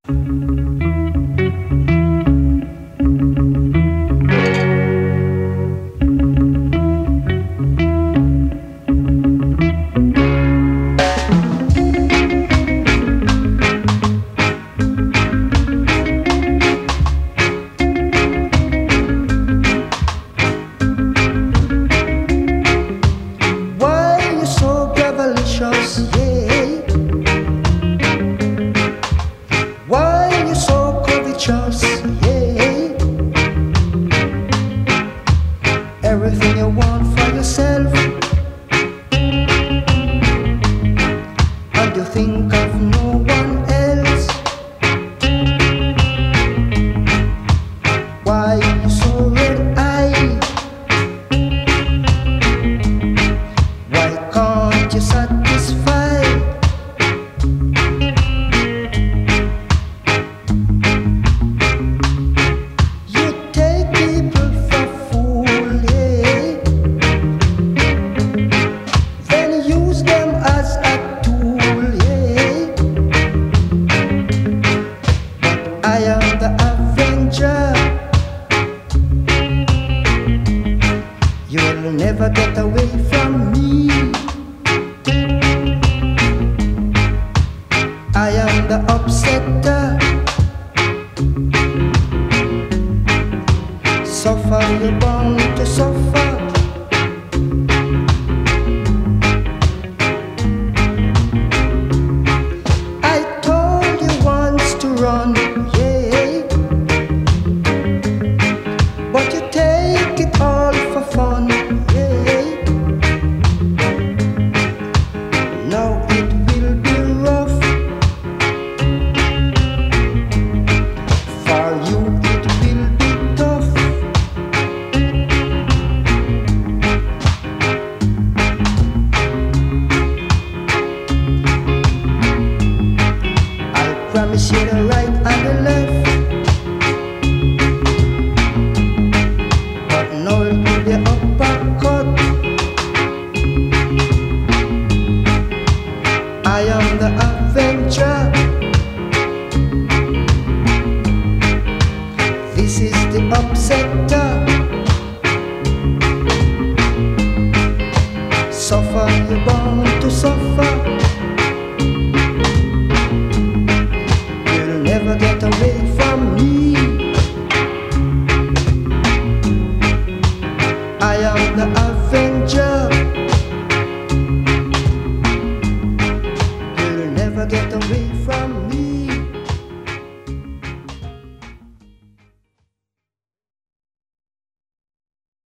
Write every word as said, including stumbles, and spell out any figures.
Everything you want for yourself, and you think of no one else. Why you so red-eyed? Why can't you satisfy? You take people for fools, use them as a tool, yeah. But I am the avenger. You'll never get away from me. I am the upsetter. Suffer, you're born to suffer. Run, yeah, but you take it all for fun, yeah. Now it will be rough for you, it will be tough. I promise you the right and the left, but no to the uppercut. I am the avenger. This is the upsetter. Suffer, you're born to suffer. Never get away